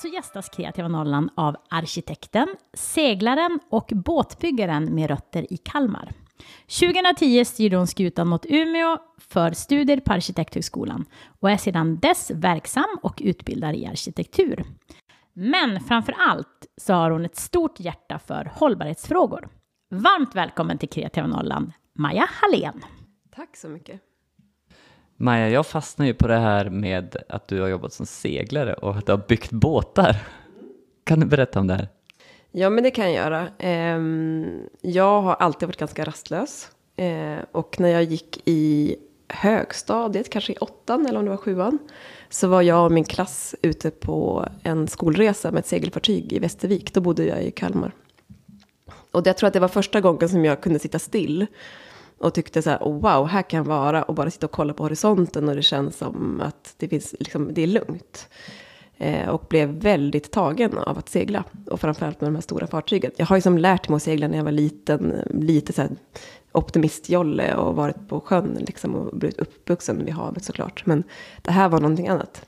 så gästas Kreativa Norrland av arkitekten, seglaren och båtbyggaren med rötter i Kalmar. 2010 styrde hon skutan mot Umeå för studier på Arkitekthögskolan och är sedan dess verksam och utbildar i arkitektur. Men framför allt så har hon ett stort hjärta för hållbarhetsfrågor. Varmt välkommen till Kreativa Norrland, Maja Hallén. Tack så mycket. Maja, jag fastnar ju på det här med att du har jobbat som seglare och att du har byggt båtar. Kan du berätta om det här? Ja, men det kan jag göra. Jag har alltid varit ganska rastlös. Och när jag gick i högstadiet, kanske i 8:an eller om det var 7:an, så var jag och min klass ute på en skolresa med ett segelfartyg i Västervik. Då bodde jag i Kalmar. Och jag tror att det var första gången som jag kunde sitta still och tyckte så här, oh, wow, här kan jag vara och bara sitta och kolla på horisonten och det känns som att det finns, liksom, det är lugnt. Och blev väldigt tagen av att segla. Och framförallt med de här stora fartygen. Jag har ju som lärt mig att segla när jag var liten. Lite så här optimistjolle och varit på sjön liksom, och blivit uppvuxen vid havet såklart. Men det här var någonting annat.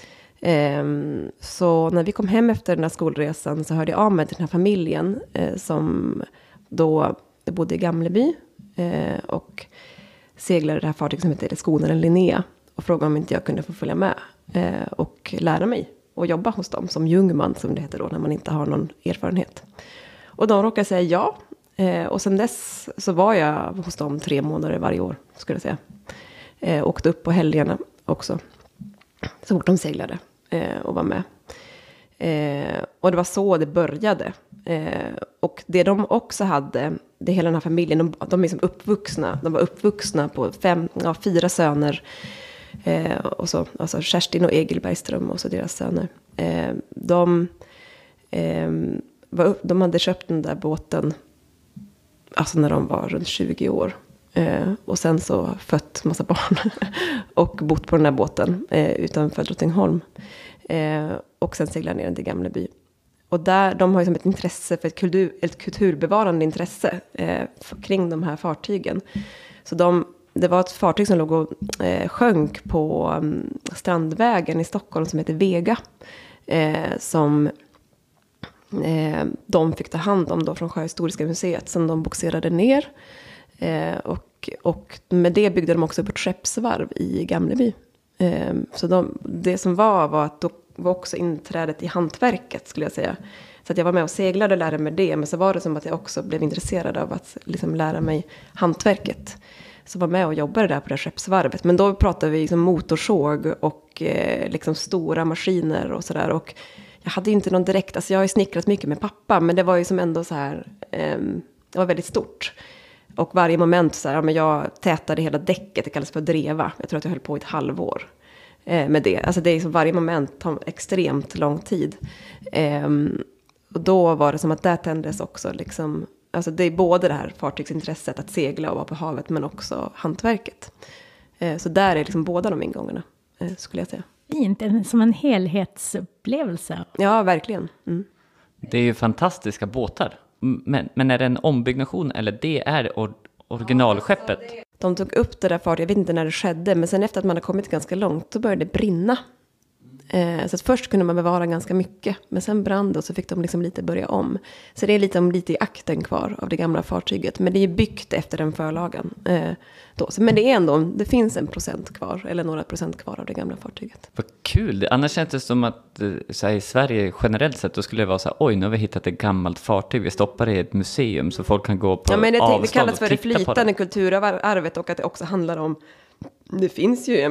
Så när vi kom hem efter den här skolresan så hörde jag av mig till den här familjen. Som då bodde i Gamleby. Och seglade det här fartyget som heter Skonaren Linnea. Och frågade om inte jag kunde få följa med. Och lära mig. Och jobba hos dem som jungman som det heter då. När man inte har någon erfarenhet. Och de råkade säga ja. Och sen dess så var jag hos dem 3 månader varje år. Skulle jag säga. Åkte upp på helgerna också. Så fort de seglade. Och var med. Och det var så det började. Och det de också hade. Det hela den här familjen. De är liksom uppvuxna. De var uppvuxna på 4 söner. Och så, alltså Kerstin och Egil Bergström och så deras söner. De hade köpt den där båten alltså när de var runt 20 år. Och sen så fött massa barn och bott på den där båten utanför Drottningholm. Och sen seglade ner den till Gamleby. Och där, de har ju som ett intresse för ett kulturbevarande intresse kring de här fartygen. Så det var ett fartyg som låg och sjönk på Strandvägen i Stockholm som heter Vega. Som de fick ta hand om då från Sjöhistoriska museet som de boxerade ner. Och med det byggde de också upp ett skeppsvarv i Gamleby. Så det som var att då var också inträdet i hantverket skulle jag säga. Så att jag var med och seglade och lärde mig det. Men så var det som att jag också blev intresserad av att liksom lära mig hantverket. Så var med och jobbade där på det skeppsvarvet. Men då pratade vi liksom motorsåg och liksom stora maskiner och sådär. Och jag hade inte någon direkt, alltså jag har ju snickrat mycket med pappa. Men det var ju som ändå så här, det var väldigt stort. Och varje moment så här, ja, men jag tätade hela däcket, det kallas för dreva. Jag tror att jag höll på i ett halvår med det. Alltså det är som varje moment tar extremt lång tid. Och då var det som att där tändes också liksom, alltså det är både det här fartygsintresset att segla och vara på havet men också hantverket. Så där är liksom båda de ingångarna skulle jag säga. Fint, som en helhetsupplevelse. Ja, verkligen. Mm. Det är ju fantastiska båtar. Men är det en ombyggnation eller det är originalskeppet? De tog upp det där fartyget, jag vet inte när det skedde, men sen efter att man har kommit ganska långt så började det brinna. Så att först kunde man bevara ganska mycket, men sen brann det och så fick de liksom lite börja om. Så det är lite i akten kvar av det gamla fartyget, men det är byggt efter den förlagen. Men det är ändå, det finns 1% kvar, eller några procent kvar av det gamla fartyget. Vad kul, annars känns det som att så här, i Sverige generellt sett då skulle det vara så här, oj nu har vi hittat ett gammalt fartyg, vi stoppar det i ett museum så folk kan gå på avstånd. Det kallas för det flytande kulturarvet och att det också handlar om. Det finns ju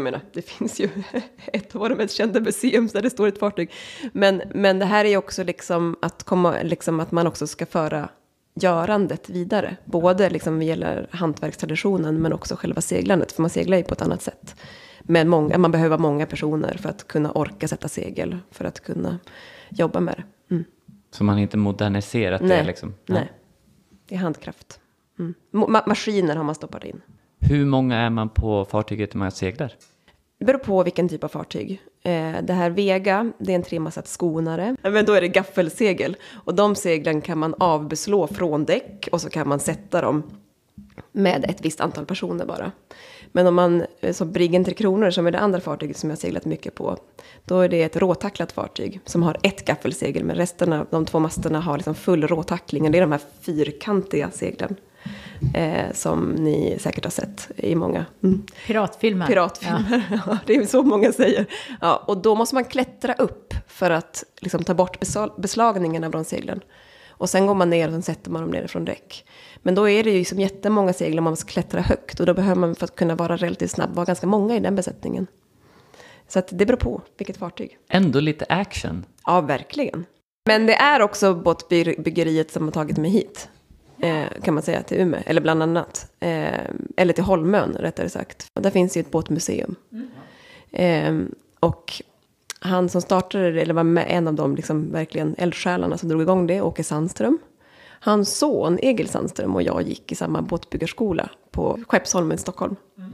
ett av de mest kända museum där det står ett fartyg. Men det här är ju också liksom att man också ska föra görandet vidare. Både liksom vad gäller hantverkstraditionen men också själva seglandet. För man seglar ju på ett annat sätt. Men man behöver många personer för att kunna orka sätta segel. För att kunna jobba med det. Mm. Så man har inte moderniserat det liksom? Nej, det är handkraft. Mm. Maskiner har man stoppat in. Hur många är man på fartyget när man seglar? Det beror på vilken typ av fartyg. Det här Vega, det är en 3-massat skonare. Men då är det gaffelsegel. Och de seglen kan man avbeslå från däck. Och så kan man sätta dem med ett visst antal personer bara. Men om man, som Briggen 3 Kronor som är det andra fartyget som jag seglat mycket på, då är det ett råtacklat fartyg som har ett gaffelsegel, men resten av de 2 masterna har liksom full råtackling. Och det är de här fyrkantiga seglen som ni säkert har sett i många Piratfilmer. Ja. Det är så många säger. Ja, och då måste man klättra upp för att liksom ta bort beslagningen av de seglen. Och sen går man ner och sen sätter man dem ner från däck. Men då är det ju som jättemånga segel om man ska klättra högt. Och då behöver man, för att kunna vara relativt snabb, vara ganska många i den besättningen. Så att det beror på vilket fartyg. Ändå lite action. Ja, verkligen. Men det är också båtbyggeriet som har tagit mig hit. Kan man säga, till Umeå. Eller bland annat. Eller till Holmön, rättare sagt. Och där finns ju ett båtmuseum. Och han som startade det, eller var med en av dem liksom verkligen eldsjälarna som drog igång det, Åke Sandström. Hans son Egil Sandström och jag gick i samma båtbyggarskola på Skeppsholmen i Stockholm.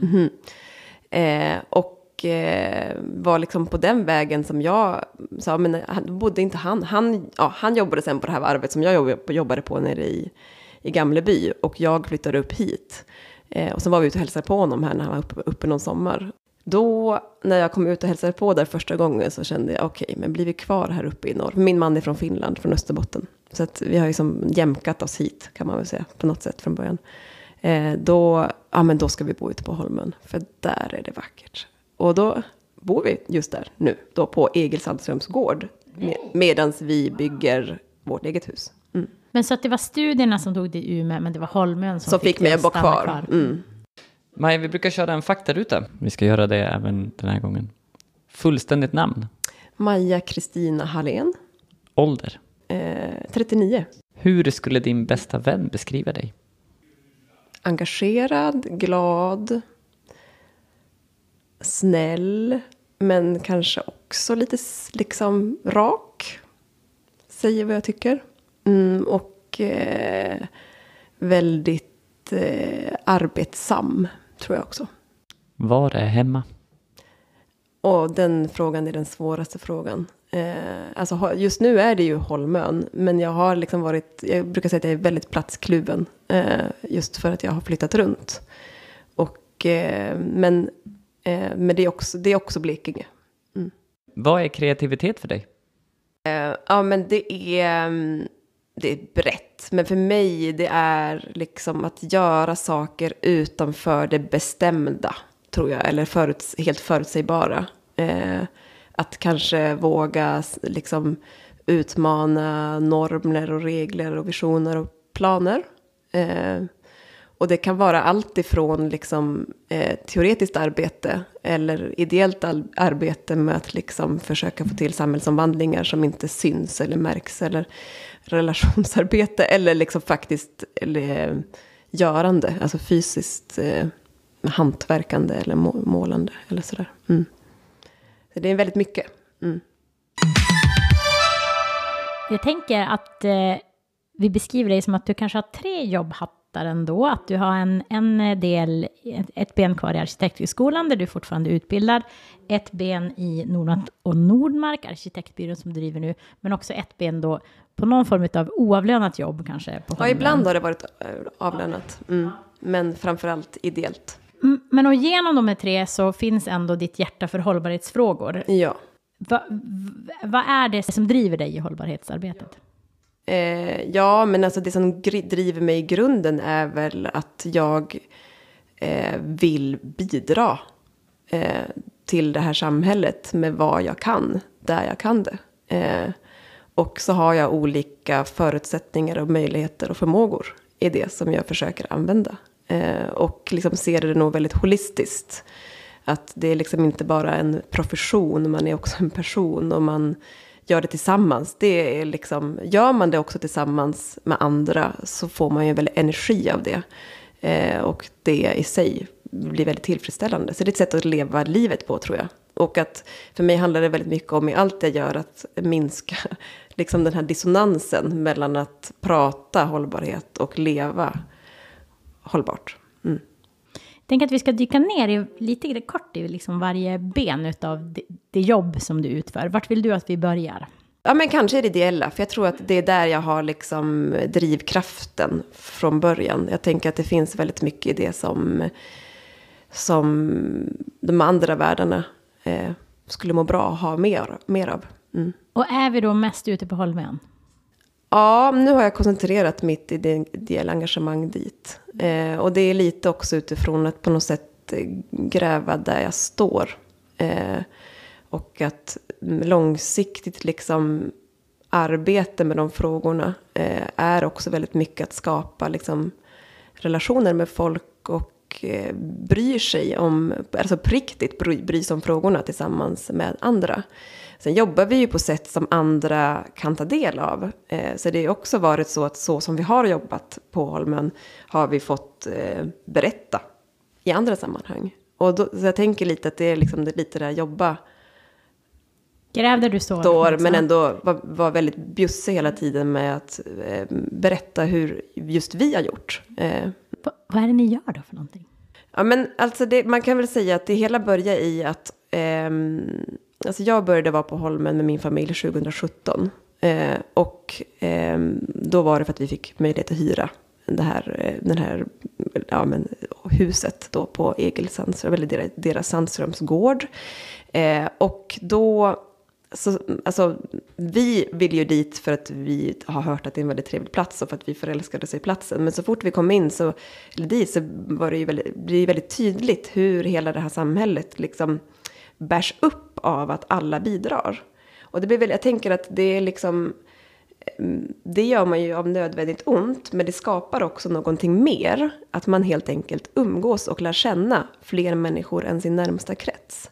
Och var liksom på den vägen som jag sa, men bodde inte han jobbade sen på det här varvet som jag jobbade på nere i Gamleby, och jag flyttade upp hit. Och sen var vi ute och hälsade på honom här när han var uppe någon sommar. Då, när jag kom ut och hälsade på där första gången, så kände jag, okej, men blir vi kvar här uppe i norr? Min man är från Finland, från Österbotten. Så att vi har liksom jämkat oss hit, kan man väl säga, på något sätt från början. Då ska vi bo ute på Holmen, för där är det vackert. Och då bor vi just där nu, då på Egil Sandströms gård, medan vi bygger vårt eget hus. Men så att det var studierna som tog dig i Umeå, men det var Holmön som fick mig att bo kvar. Maja, vi brukar köra en faktaruta. Vi ska göra det även den här gången. Fullständigt namn? Maja Kristina Hallén. Ålder? 39. Hur skulle din bästa vän beskriva dig? Engagerad, glad, snäll, men kanske också lite liksom rak. Säger vad jag tycker. Och väldigt arbetsam, tror jag också. Var är hemma? Och den frågan är den svåraste frågan. Alltså just nu är det ju Holmön, men jag har liksom jag brukar säga att jag är väldigt platskluven, just för att jag har flyttat runt. Och men det är också Blekinge. Vad är kreativitet för dig? Ja, men det är brett, men för mig det är liksom att göra saker utanför det bestämda, tror jag, eller helt förutsägbara. Att kanske våga liksom utmana normer och regler och visioner och planer. Och det kan vara allt ifrån liksom, teoretiskt arbete eller ideellt arbete med att liksom försöka få till samhällsomvandlingar som inte syns eller märks, eller relationsarbete eller liksom faktiskt görande, alltså fysiskt hantverkande eller målande eller sådär. Så det är väldigt mycket. Jag tänker att vi beskriver dig som att du kanske har 3 jobbhattar ändå. Att du har ett ben kvar i Arkitekthögskolan där du fortfarande utbildar. Ett ben i Nordmark och Nordmark, arkitektbyrån som du driver nu. Men också ett ben då på någon form av oavlönat jobb kanske. Ja, ibland har det varit avlönat. Men framförallt ideellt. Men och genom de här 3 så finns ändå ditt hjärta för hållbarhetsfrågor. Ja. Vad är det som driver dig i hållbarhetsarbetet? Ja, men alltså det som driver mig i grunden är väl att jag vill bidra till det här samhället med vad jag kan, där jag kan det. Och så har jag olika förutsättningar och möjligheter och förmågor i det som jag försöker använda. Och liksom ser det nog väldigt holistiskt. Att det är liksom inte bara en profession, man är också en person och man gör det tillsammans. Det är liksom, gör man det också tillsammans med andra så får man ju väldigt energi av det. Och det i sig blir väldigt tillfredsställande. Så det är ett sätt att leva livet på, tror jag. Och att för mig handlar det väldigt mycket om i allt jag gör att minska liksom den här dissonansen mellan att prata hållbarhet och leva hållbart. Tänk att vi ska dyka ner lite kort i liksom varje ben av det jobb som du utför. Vart vill du att vi börjar? Ja, men kanske det ideella. För jag tror att det är där jag har liksom drivkraften från början. Jag tänker att det finns väldigt mycket i det som de andra världarna skulle må bra att ha mer av. Mm. Och är vi då mest ute på Holmön? Ja, nu har jag koncentrerat mitt ideella engagemang dit. Och det är lite också utifrån att på något sätt gräva där jag står. Och att långsiktigt liksom arbete med de frågorna är också väldigt mycket att skapa liksom relationer med folk och bryr sig om, alltså på riktigt bryr sig om frågorna tillsammans med andra. Sen jobbar vi ju på sätt som andra kan ta del av. Så det har också varit så att så som vi har jobbat på Holmön har vi fått berätta i andra sammanhang. Och då, så jag tänker lite att det är liksom lite där jobba. Gräv där du står. Men ändå var väldigt bjussig hela tiden med att berätta hur just vi har gjort. Vad är det ni gör då för någonting? Ja, men alltså man kan väl säga att det hela börjar i att alltså jag började vara på Holmen med min familj 2017. Och då var det för att vi fick möjlighet att hyra den här huset då på Egil Sandström, eller deras Sandströms gård. Och då, alltså vi vill ju dit för att vi har hört att det är en väldigt trevlig plats och för att vi förälskade sig i platsen. Men så fort vi kom in så var det ju väldigt tydligt hur hela det här samhället liksom bärs upp av att alla bidrar. Och det blir väl, jag tänker att det är liksom, det gör man ju av nödvändigt ont, men det skapar också någonting mer. Att man helt enkelt umgås och lär känna fler människor än sin närmsta krets.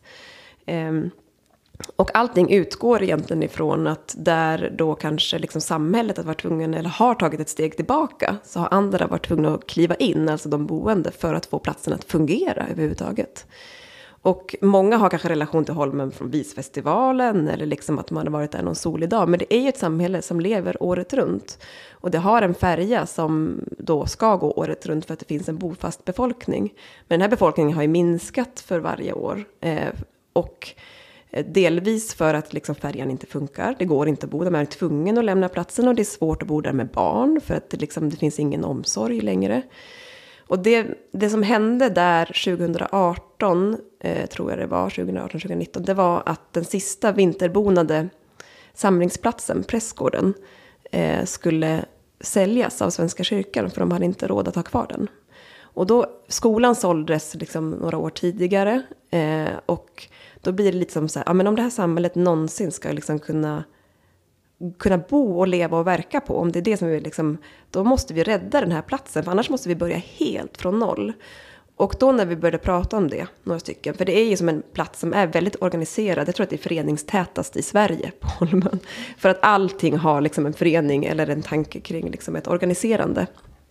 Och allting utgår egentligen ifrån att där då kanske liksom samhället har varit tvungen eller har tagit ett steg tillbaka, så har andra varit tvungna att kliva in, alltså de boende, för att få platsen att fungera överhuvudtaget. Och många har kanske relation till Holmen från Visfestivalen eller liksom att man har varit där någon solig dag. Men det är ju ett samhälle som lever året runt. Och det har en färja som då ska gå året runt för att det finns en bofast befolkning. Men den här befolkningen har ju minskat för varje år. Och delvis för att liksom färjan inte funkar. Det går inte att bo där, man är tvungen att lämna platsen. Och det är svårt att bo där med barn för att det finns ingen omsorg längre. Och det som hände där 2018, tror jag det var, 2018-2019, det var att den sista vinterbonade samlingsplatsen, Prästgården, skulle säljas av Svenska kyrkan för de hade inte råd att ha kvar den. Och då, skolan såldes liksom några år tidigare och då blir det lite som så här, ja, men om det här samhället någonsin ska liksom kunna bo och leva och verka på, om det är det som vi liksom, då måste vi rädda den här platsen, för annars måste vi börja helt från noll. Och då när vi började prata om det, några stycken, för det är ju som en plats som är väldigt organiserad, jag tror att det är föreningstätast i Sverige på Holmen, för att allting har liksom en förening eller en tanke kring liksom ett organiserande.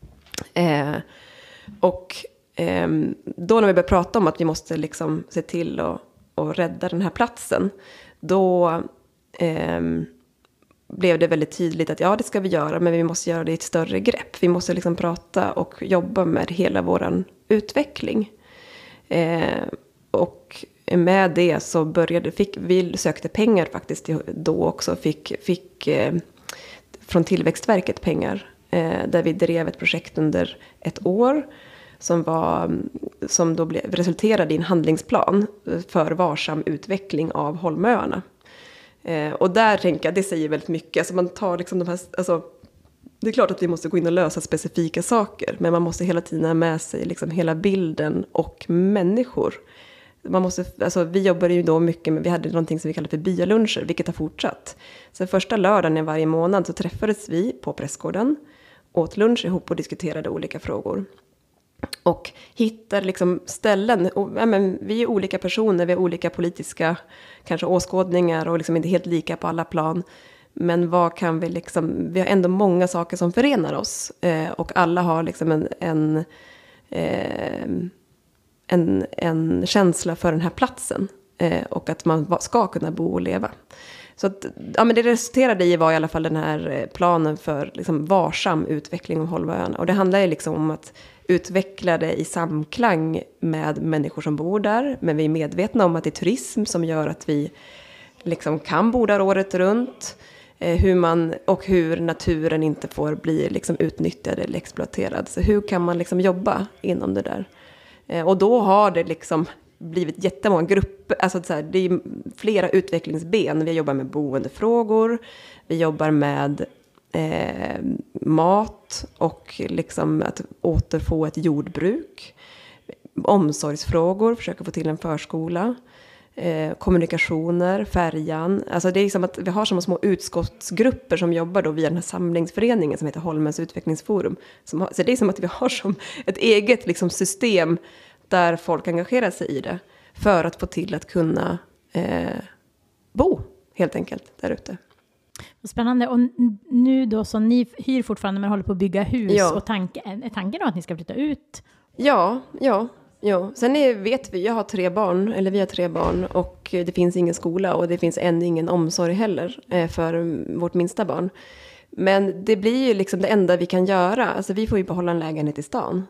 Då när vi började prata om att vi måste liksom se till att rädda den här platsen, då blev det väldigt tydligt att ja, det ska vi göra, men vi måste göra det i ett större grepp. Vi måste liksom prata och jobba med hela våran utveckling. Och med det så vi sökte pengar faktiskt då också, fick från Tillväxtverket pengar, där vi drev ett projekt under ett år som då resulterade i en handlingsplan för varsam utveckling av Holmöarna. Och där tänker jag, det säger väldigt mycket. Alltså man tar liksom de här, alltså, det är klart att vi måste gå in och lösa specifika saker, men man måste hela tiden ha med sig liksom hela bilden och människor. Vi jobbade ju då mycket med, vi hade någonting som vi kallade för bioluncher, vilket har fortsatt. Så första lördagen i varje månad så träffades vi på Prästgården, åt lunch ihop och diskuterade olika frågor. Och hittar liksom ställen, vi är olika personer, vi har olika politiska kanske åskådningar och liksom inte helt lika på alla plan. Men vad kan vi liksom, vi har ändå många saker som förenar oss. Och alla har liksom en känsla för den här platsen. Och att man ska kunna bo och leva. Så att, ja, men det resulterade i var i alla fall den här planen för liksom varsam utveckling av Holmöarna. Och det handlar ju liksom om att utveckla det i samklang med människor som bor där. Men vi är medvetna om att det är turism som gör att vi liksom kan bo där året runt. hur naturen inte får bli liksom utnyttjad eller exploaterad. Så hur kan man liksom jobba inom det där? Och då har det liksom blivit jättemånga grupper, alltså så här, det är flera utvecklingsben. Vi jobbar med boendefrågor, vi jobbar med mat och liksom att återfå ett jordbruk, omsorgsfrågor, försöka få till en förskola, kommunikationer, färjan. Alltså det är som att vi har som små utskottsgrupper som jobbar då via den här samlingsföreningen som heter Holmens utvecklingsforum. Så det är som att vi har som ett eget liksom system där folk engagerar sig i det för att få till att kunna bo helt enkelt där ute. Spännande. Och nu då så ni hyr fortfarande men håller på att bygga hus. Ja. Och är tanken då att ni ska flytta ut? Ja. Sen vet vi, vi har 3 barn och det finns ingen skola och det finns ännu ingen omsorg heller för vårt minsta barn. Men det blir ju liksom det enda vi kan göra. Alltså vi får ju behålla en lägenhet i stan.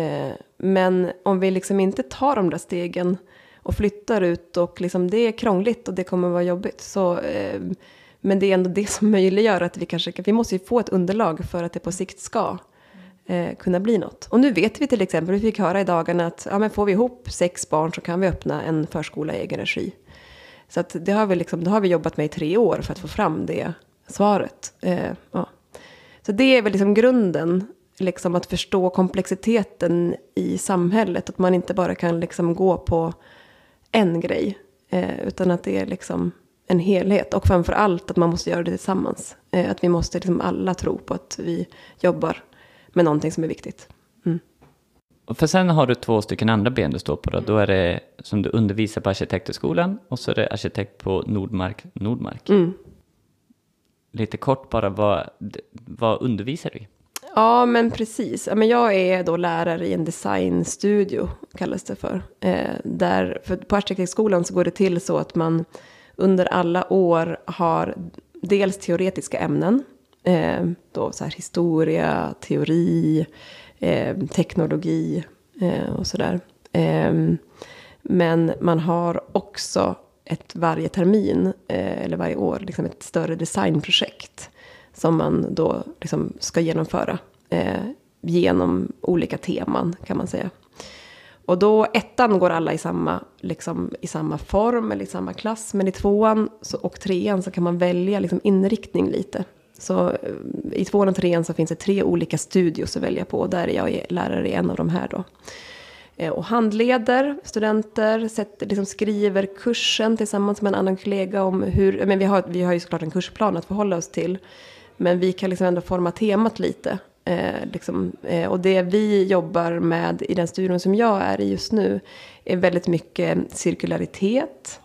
Men om vi liksom inte tar de där stegen och flyttar ut och liksom det är krångligt och det kommer vara jobbigt. Så, men det är ändå det som möjliggör att vi måste ju få ett underlag för att det på sikt ska kunna bli något. Och nu vet vi till exempel, vi fick höra i dagarna att men får vi ihop 6 barn så kan vi öppna en förskola i egen regi. Så att det har vi jobbat med i 3 år för att få fram det svaret. Ja. Så det är väl liksom grunden, liksom att förstå komplexiteten i samhället. Att man inte bara kan liksom gå på en grej, utan att det är liksom en helhet. Och framför allt att man måste göra det tillsammans. Att vi måste liksom alla tro på att vi jobbar med någonting som är viktigt. Mm. Och för sen har du 2 stycken andra ben du står på då. Då är det som du undervisar på arkitekthögskolan och så är det arkitekt på Nordmark. Mm. Lite kort bara, vad undervisar du i? Ja, men precis. Men jag är då lärare i en designstudio, kallas det för. För på arkitekthögskolan så går det till så att man under alla år har dels teoretiska ämnen, då så här historia, teori, teknologi och sådär. Men man har också varje termin eller varje år liksom ett större designprojekt som man då liksom ska genomföra genom olika teman kan man säga. Och då 1:an går alla i samma form eller i samma klass, men i 2:an och 3:an så kan man välja liksom inriktning lite. Så i 2:an och 3:an så finns det 3 olika studios att välja på, och där är jag lärare i en av de här då. Och handleder studenter, liksom skriver kursen tillsammans med en annan kollega om hur, men vi har ju såklart en kursplan att förhålla oss till, men vi kan liksom ändå forma temat lite. Och det vi jobbar med i den studion som jag är i just nu är väldigt mycket cirkularitet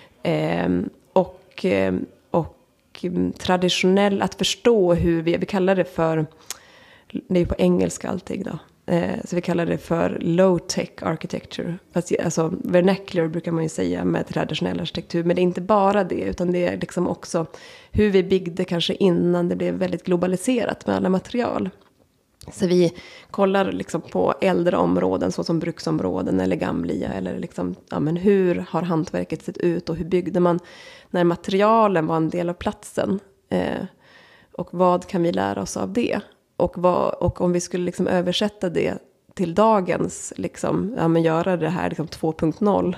och traditionell, att förstå hur vi kallar det för, det är på engelska allting då. Så vi kallar det för low-tech architecture. Alltså vernacular brukar man ju säga med traditionell arkitektur. Men det är inte bara det, utan det är liksom också hur vi byggde kanske innan det blev väldigt globaliserat med alla material. Så vi kollar liksom på äldre områden såsom bruksområden eller Gamlia. Eller liksom, men hur har hantverket sett ut och hur byggde man när materialen var en del av platsen. Och vad kan vi lära oss av det? Och om vi skulle liksom översätta det till dagens, liksom, göra det här liksom 2.0,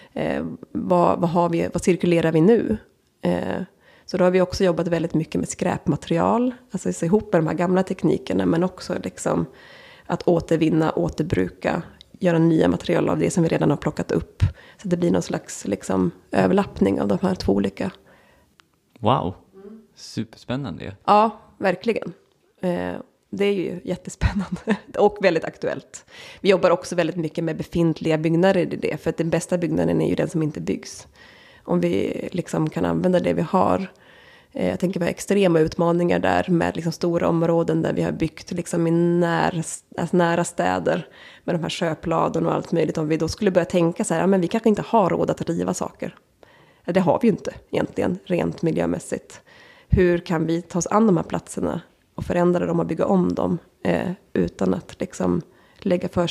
vad cirkulerar vi nu? Så då har vi också jobbat väldigt mycket med skräpmaterial, alltså se ihop med de här gamla teknikerna, men också liksom att återvinna, återbruka, göra nya material av det som vi redan har plockat upp. Så det blir någon slags liksom överlappning av de här 2 olika. Wow, superspännande. Ja, verkligen. Det är ju jättespännande och väldigt aktuellt. Vi jobbar också väldigt mycket med befintliga byggnader i det. För att den bästa byggnaden är ju den som inte byggs. Om vi liksom kan använda det vi har. Jag tänker på extrema utmaningar där med liksom stora områden där vi har byggt liksom i nära städer. Med de här köpladorna och allt möjligt. Om vi då skulle börja tänka så här, men vi kanske inte har råd att riva saker. Det har vi ju inte egentligen, rent miljömässigt. Hur kan vi ta oss an de här platserna och förändra dem och bygga om dem utan att liksom lägga för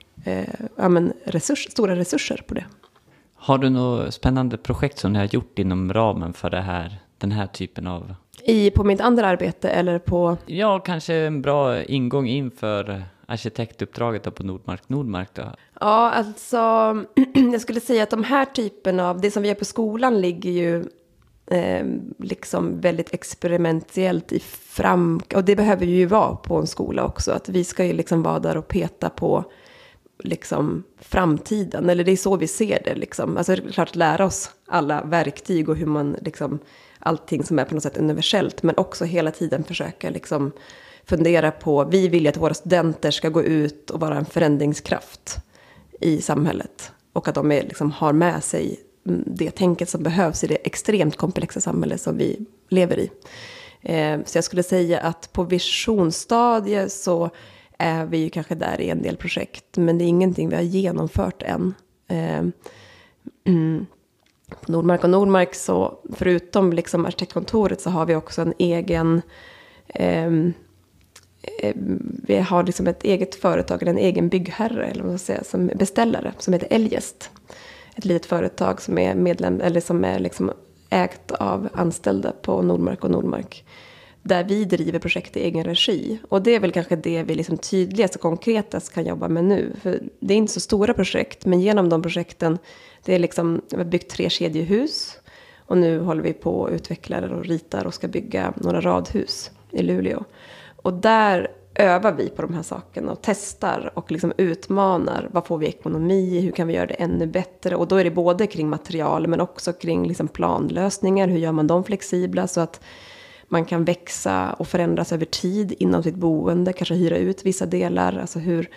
stora resurser på det. Har du något spännande projekt som ni har gjort inom ramen för den här typen av På mitt andra arbete eller på... Ja, kanske en bra ingång inför arkitektuppdraget då på Nordmark då. Ja, alltså jag skulle säga att de här typen av, det som vi gör på skolan ligger ju liksom väldigt experimentellt i och det behöver ju vara på en skola också, att vi ska ju liksom vara där och peta på liksom framtiden, eller det är så vi ser det liksom. Alltså det är klart att lära oss alla verktyg och hur man liksom, allting som är på något sätt universellt, men också hela tiden försöka liksom fundera på, vi vill ju att våra studenter ska gå ut och vara en förändringskraft i samhället, och att de är, liksom, har med sig det tänket som behövs i det extremt komplexa samhälle som vi lever i. Så jag skulle säga att på visionsstadiet så är vi ju kanske där i en del projekt, men det är ingenting vi har genomfört än. På Nordmark och Nordmark så, förutom liksom arkitektkontoret, så har vi också en egen... vi har liksom ett eget företag, eller en egen byggherre, eller vad man säger, som beställare, som heter Eljest. Ett litet företag som är medlem, eller som är liksom ägt av anställda på Nordmark och Nordmark, där vi driver projekt i egen regi. Och det är väl kanske det vi liksom tydligast och konkretast kan jobba med nu. För det är inte så stora projekt, men genom de projekten, det är liksom, vi har byggt 3 kedjehus, och nu håller vi på och utvecklar och ritar och ska bygga några radhus i Luleå. Och där övar vi på de här sakerna och testar och liksom utmanar. Vad får vi ekonomi? Hur kan vi göra det ännu bättre? Och då är det både kring material, men också kring liksom planlösningar. Hur gör man dem flexibla så att man kan växa och förändras över tid inom sitt boende. Kanske hyra ut vissa delar. Alltså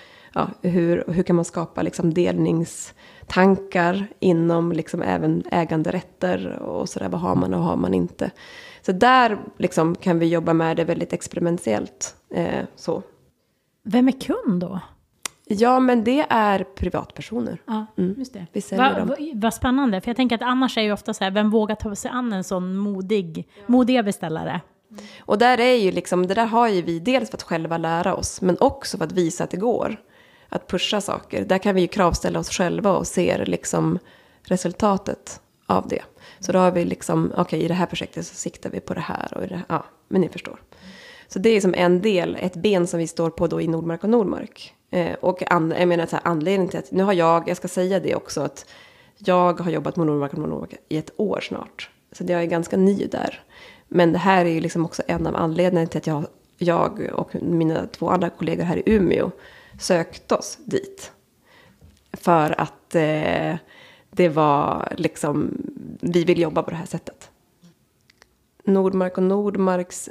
hur kan man skapa liksom delningstankar inom liksom även äganderätter och sådär. Vad har man och har man inte? Så där liksom kan vi jobba med det väldigt experimentellt. Så. Vem är kund då? Ja, men det är privatpersoner. Ja, just det. Vi säljer dem. Vad spännande. För jag tänker att annars är ju ofta så här, vem vågar ta sig an en sån modiga beställare? Och där är ju liksom, det där har ju vi dels för att själva lära oss, men också för att visa att det går. Att pusha saker. Där kan vi ju kravställa oss själva och se liksom resultatet av det. Så då har vi liksom, okej, i det här projektet så siktar vi på det här och i det här. Ja, men ni förstår. Så det är som en del, ett ben som vi står på då i Nordmark och Nordmark. Och jag menar så här, anledningen till att, nu har jag ska säga det också, att jag har jobbat med Nordmark och Nordmark i 1 år snart. Så jag är ganska ny där. Men det här är ju liksom också en av anledningarna till att jag och mina 2 andra kollegor här i Umeå sökte oss dit. För att det var liksom, vi vill jobba på det här sättet. Nordmark och Nordmarks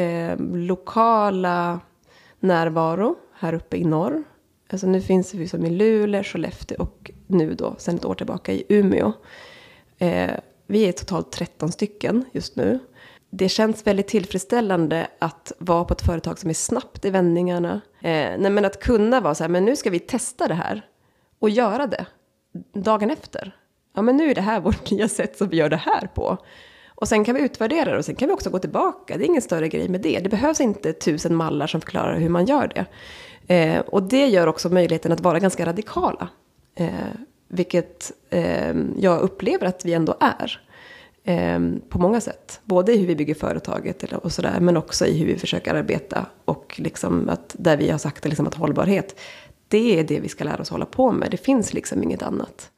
lokala närvaro här uppe i norr. Alltså nu finns vi som i Luleå, Skellefteå och nu då sedan 1 år tillbaka i Umeå. Vi är totalt 13 stycken just nu. Det känns väldigt tillfredsställande att vara på ett företag som är snabbt i vändningarna. Men att kunna vara så här, men nu ska vi testa det här och göra det dagen efter. Ja, men nu är det här vårt nya sätt som vi gör det här på. Och sen kan vi utvärdera det och sen kan vi också gå tillbaka. Det är ingen större grej med det. Det behövs inte 1000 mallar som förklarar hur man gör det. Och det gör också möjligheten att vara ganska radikala. Vilket jag upplever att vi ändå är. På många sätt. Både i hur vi bygger företaget och sådär, men också i hur vi försöker arbeta. Och liksom att där vi har sagt liksom att hållbarhet, det är det vi ska lära oss hålla på med. Det finns liksom inget annat.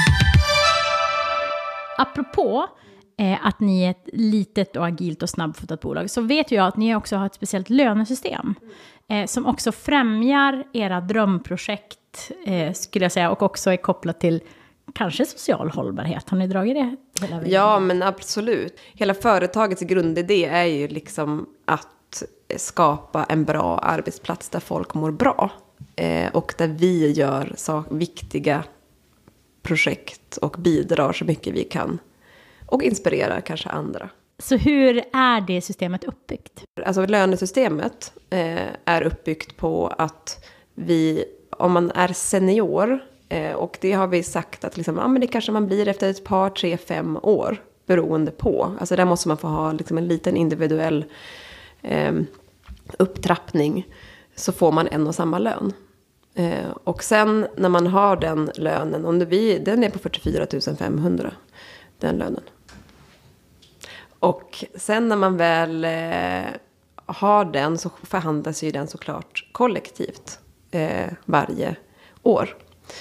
Apropå att ni är ett litet och agilt och snabbfotat bolag, så vet jag att ni också har ett speciellt lönesystem som också främjar era drömprojekt, skulle jag säga, och också är kopplat till kanske social hållbarhet. Har ni dragit det hela vägen? Ja, men absolut. Hela företagets grundidé är ju liksom att skapa en bra arbetsplats där folk mår bra. Och där vi gör viktiga projekt och bidrar så mycket vi kan. Och inspirerar kanske andra. Så hur är det systemet uppbyggt? Alltså lönesystemet är uppbyggt på att om man är senior, och det har vi sagt att liksom, men det kanske man blir efter ett par, 3, 5 år, beroende på. Alltså där måste man få ha liksom en liten individuell upptrappning, så får man en och samma lön. Och sen när man har den lönen, den är på 44 500, den lönen. Och sen när man väl har den så förhandlas ju den såklart kollektivt varje år.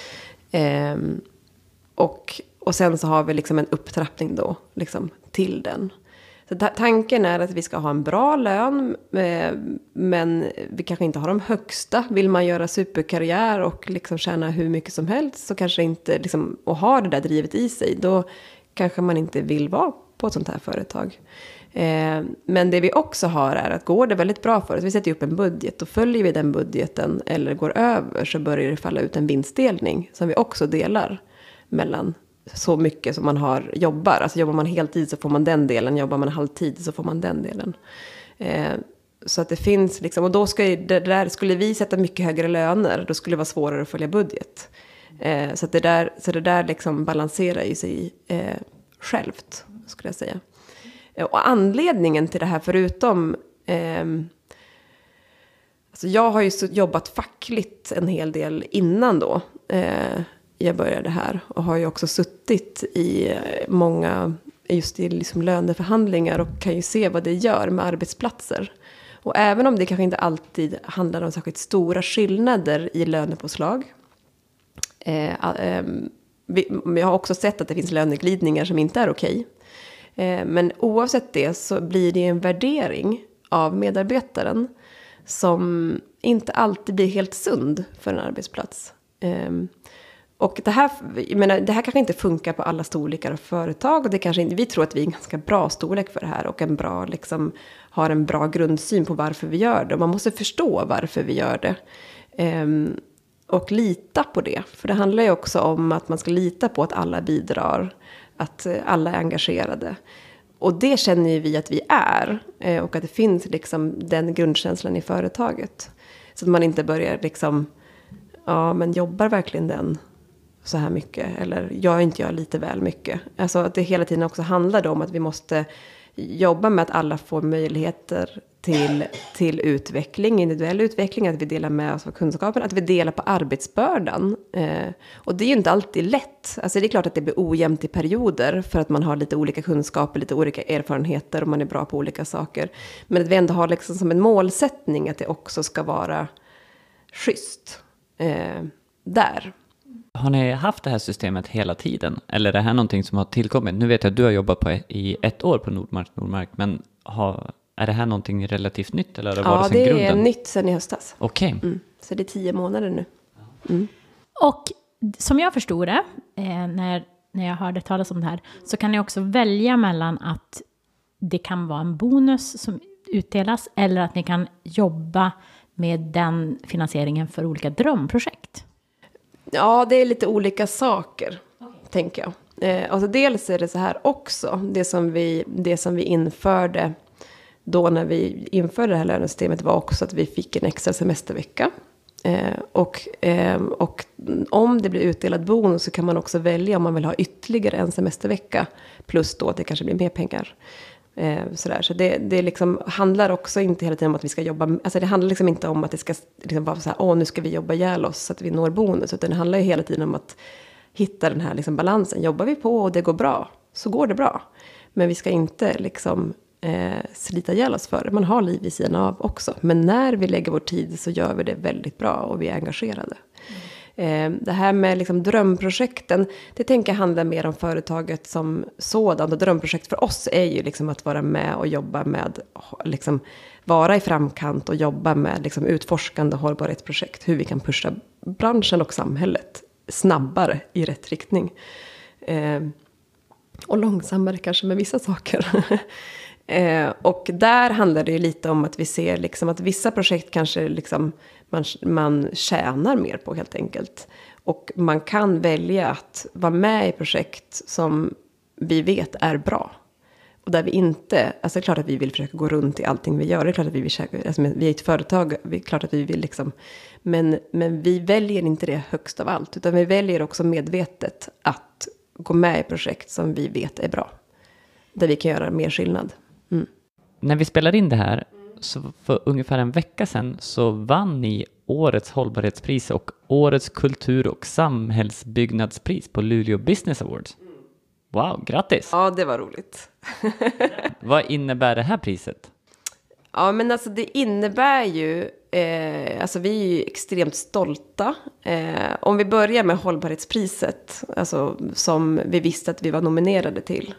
Och sen så har vi liksom en upptrappning då liksom till den. Så tanken är att vi ska ha en bra lön, men vi kanske inte har de högsta. Vill man göra superkarriär och liksom tjäna hur mycket som helst så kanske inte liksom, och ha det där drivet i sig, då kanske man inte vill vara på ett sånt här företag. Men det vi också har är att går det väldigt bra för oss, vi sätter upp en budget och följer vi den budgeten eller går över, så börjar det falla ut en vinstdelning som vi också delar mellan så mycket som man jobbar. Alltså jobbar man heltid så får man den delen, jobbar man halvtid så får man den delen. Så att det finns liksom, och då skulle vi sätta mycket högre löner, då skulle det vara svårare att följa budget. Så att det där liksom balanserar ju sig självt, skulle jag säga. Och anledningen till det här, förutom alltså jag har ju jobbat fackligt en hel del innan då jag började här, och har ju också suttit i många just i liksom löneförhandlingar och kan ju se vad det gör med arbetsplatser. Och även om det kanske inte alltid handlar om särskilt stora skillnader i lönepåslag, jag har också sett att det finns löneglidningar som inte är okej. Men oavsett det så blir det en värdering av medarbetaren som inte alltid blir helt sund för en arbetsplats. Och det här kanske inte funkar på alla storlekar av företag. Och det kanske inte, vi tror att vi är en ganska bra storlek för det här. Och har en bra grundsyn på varför vi gör det. Och man måste förstå varför vi gör det. Och lita på det. För det handlar ju också om att man ska lita på att alla bidrar. Att alla är engagerade. Och det känner ju vi att vi är. Och att det finns liksom den grundkänslan i företaget. Så att man inte börjar liksom, ja men jobbar verkligen den så här mycket? Eller gör inte jag lite väl mycket? Alltså att det hela tiden också handlar om att vi måste jobba med att alla får möjligheter till utveckling, individuell utveckling, att vi delar med oss av kunskapen, att vi delar på arbetsbördan. Och det är ju inte alltid lätt. Alltså det är klart att det blir ojämnt i perioder för att man har lite olika kunskaper, lite olika erfarenheter och man är bra på olika saker. Men att vi ändå har liksom som en målsättning att det också ska vara schysst där. Har ni haft det här systemet hela tiden? Eller är det här någonting som har tillkommit? Nu vet jag att du har jobbat i 1 år på Nordmark, men är det här någonting relativt nytt? Eller har det är nytt sedan i höstas. Okej. Okay. Så det är 10 månader nu. Mm. Och som jag förstod det, när jag hörde talas om det här, så kan ni också välja mellan att det kan vara en bonus som utdelas, eller att ni kan jobba med den finansieringen för olika drömprojekt. Ja, det är lite olika saker, tänker jag. Alltså dels är det så här också, det som vi införde då när vi införde det här lönesystemet var också att vi fick en extra semestervecka. Och om det blir utdelad bonus så kan man också välja om man vill ha ytterligare en semestervecka. Plus då att det kanske blir mer pengar. Så det liksom handlar också inte hela tiden om att vi ska jobba. Alltså det handlar liksom inte om att det ska liksom vara så här, nu ska vi jobba ihjäl oss så att vi når bonus. Utan det handlar ju hela tiden om att hitta den här liksom balansen. Jobbar vi på och det går bra, så går det bra. Men vi ska inte liksom slita ihjäl oss för det. Man har liv i sidan av också. Men när vi lägger vår tid så gör vi det väldigt bra och vi är engagerade. Det här med liksom drömprojekten, det tänker jag handlar mer om företaget som sådant. Och drömprojekt för oss är ju liksom att vara med och jobba med, liksom vara i framkant och jobba med liksom utforskande hållbarhetsprojekt. Hur vi kan pusha branschen och samhället snabbare i rätt riktning. Och långsammare kanske med vissa saker. Och där handlar det ju lite om att vi ser liksom att vissa projekt kanske liksom man tjänar mer på helt enkelt. Och man kan välja att vara med i projekt som vi vet är bra. Och där vi inte, alltså det är klart att vi vill försöka gå runt i allting vi gör. Det är klart att vi vill, alltså vi är ett företag, det är klart att vi vill liksom. Men vi väljer inte det högst av allt. Utan vi väljer också medvetet att gå med i projekt som vi vet är bra. Där vi kan göra mer skillnad. Mm. När vi spelar in det här, så för ungefär en vecka sedan så vann ni årets hållbarhetspris och årets kultur- och samhällsbyggnadspris på Luleå Business Awards. Wow, grattis! Ja, det var roligt. Vad innebär det här priset? Ja, men alltså det innebär ju, alltså vi är ju extremt stolta. Om vi börjar med hållbarhetspriset, alltså som vi visste att vi var nominerade till.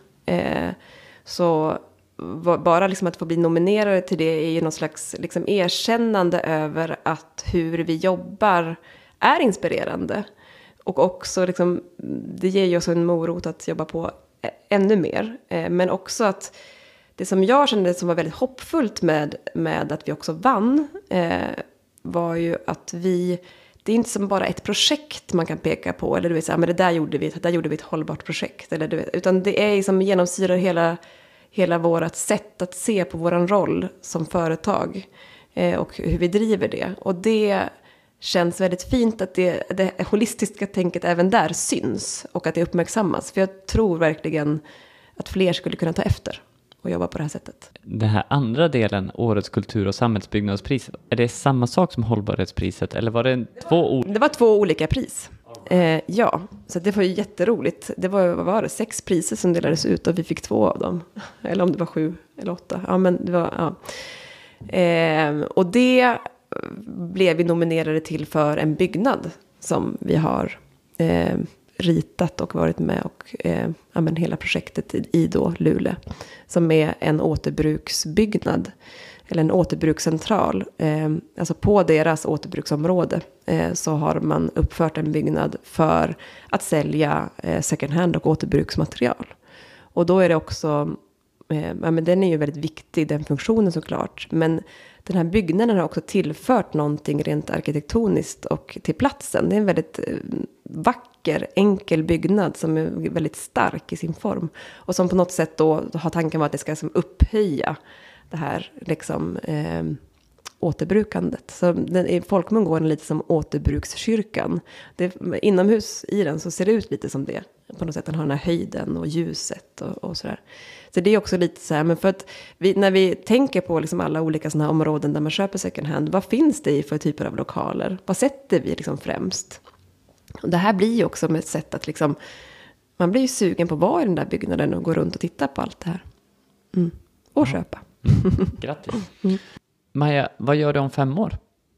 Så bara liksom att få bli nominerade till det är ju någon slags liksom erkännande över att hur vi jobbar är inspirerande. Och också liksom, det ger ju oss en morot att jobba på ännu mer. Men också att det som jag kände som var väldigt hoppfullt med att vi också vann var ju att det är inte som bara ett projekt man kan peka på. Eller du vet, så här, men det där gjorde vi ett hållbart projekt. Eller, du vet, utan det är liksom genomsyrar hela vårt sätt att se på våran roll som företag. Och hur vi driver det. Och det känns väldigt fint att det holistiska tänket även där syns. Och att det uppmärksammas. För jag tror verkligen att fler skulle kunna ta efter och jobba på det här sättet. Den här andra delen, årets kultur- och samhällsbyggnadspriset, är det samma sak som hållbarhetspriset? Eller var det Det var 2 olika pris. Ja, så det var ju jätteroligt. Det var, vad var det, 6 priser som delades ut och vi fick 2 av dem. Eller om det var 7 eller 8. Ja, men det var, ja. Och det blev vi nominerade till för en byggnad som vi har ritat och varit med och hela projektet i då Luleå. Som är en återbruksbyggnad. Eller en återbrukscentral. Alltså på deras återbruksområde så har man uppfört en byggnad för att sälja second hand och återbruksmaterial. Och då är det också, men den är ju väldigt viktig, den funktionen såklart. Men den här byggnaden har också tillfört någonting rent arkitektoniskt och till platsen. Det är en väldigt vacker, enkel byggnad som är väldigt stark i sin form. Och som på något sätt då har tanken var att det ska liksom upphöja det här liksom, återbrukandet. Så i folkmun går den lite som återbrukskyrkan. Inomhus i den så ser det ut lite som det. På något sätt den har den här höjden och ljuset och sådär. Så det är också lite så här, men för att när vi tänker på liksom alla olika sådana här områden där man köper second hand, vad finns det i för typer av lokaler? Vad sätter vi liksom främst? Och det här blir ju också med ett sätt att liksom, man blir ju sugen på att vara i den där byggnaden och gå runt och titta på allt det här. Och köpa. Grattis. Maja, vad gör du om 5 år?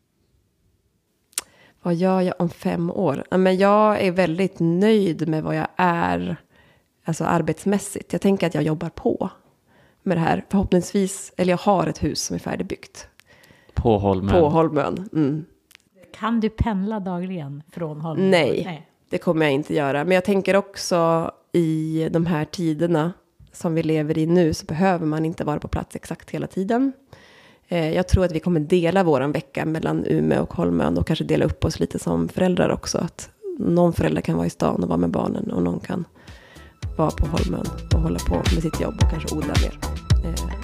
Vad gör jag om 5 år? Men jag är väldigt nöjd med vad jag är, alltså arbetsmässigt. Jag tänker att jag jobbar på med det här. Förhoppningsvis, eller jag har ett hus som är färdigbyggt. På Holmön? På Holmön. Kan du pendla dagligen från Holmön? Nej, det kommer jag inte göra. Men jag tänker också i de här tiderna som vi lever i nu så behöver man inte vara på plats exakt hela tiden. Jag tror att vi kommer dela våran vecka mellan Umeå och Holmön och kanske dela upp oss lite som föräldrar också. Att någon förälder kan vara i stan och vara med barnen och någon kan vara på Holmön och hålla på med sitt jobb och kanske odla mer.